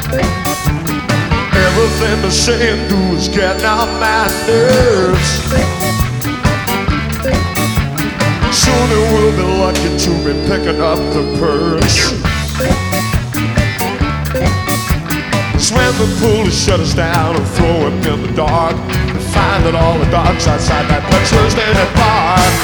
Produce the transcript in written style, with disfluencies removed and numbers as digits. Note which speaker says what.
Speaker 1: Everything they say and do is getting on my nerves. Soon it will be lucky to be picking up the purse. It's when the police shut us down and throw him in the dark. We find that all the dogs outside that Dutchman's Native Park